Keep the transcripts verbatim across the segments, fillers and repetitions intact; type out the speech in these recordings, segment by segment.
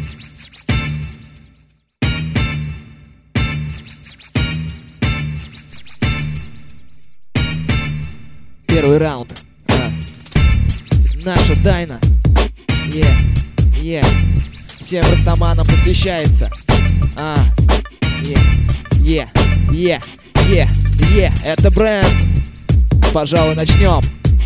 Первый раунд. А. Наша тайна. Е, е. Всем растаманам посвящается. А, е, е, е, е, е. Это бренд. Пожалуй, начнем.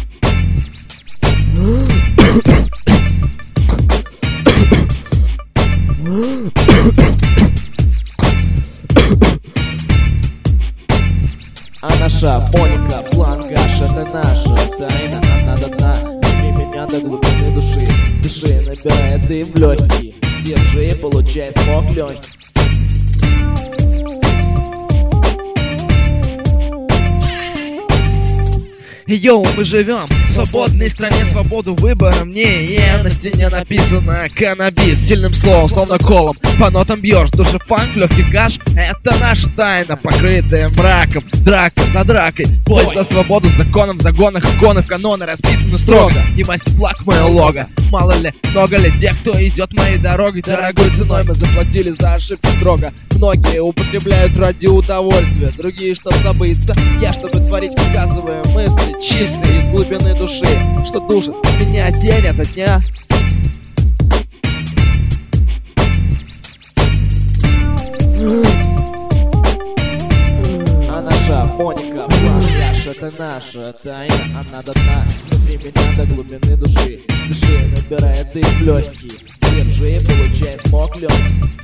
А наша Моника Бланкаш, это наша тайна. Она дана внутри меня до глубины души. Дыши, набирай дым в легкие. Держи, получай смог легкий. Йоу, мы живем в свободной стране, свободу выбора мне. И на стене написано каннабис сильным словом, словно колом. По нотам бьешь, в душе фанк, легкий каш. Это наша тайна, покрытая мраком. Драка за дракой, бой за свободу, законом, в загонах, иконах, каноны расписаны строго. Ямайский флаг, мое лого. Мало ли, много ли тех, кто идет моей дорогой. Дорогой ценой мы заплатили за ошибки строго. Многие употребляют ради удовольствия, другие, чтоб забыться. Я, чтобы творить, показывая мысли чистые из глубины души, что душит меня день ото дня. А наша Моника Бланкаш, это наша тайна. Она дана внутри меня до глубины души. Дыши, набирая дым в легкие. Держи, получай смог легкий.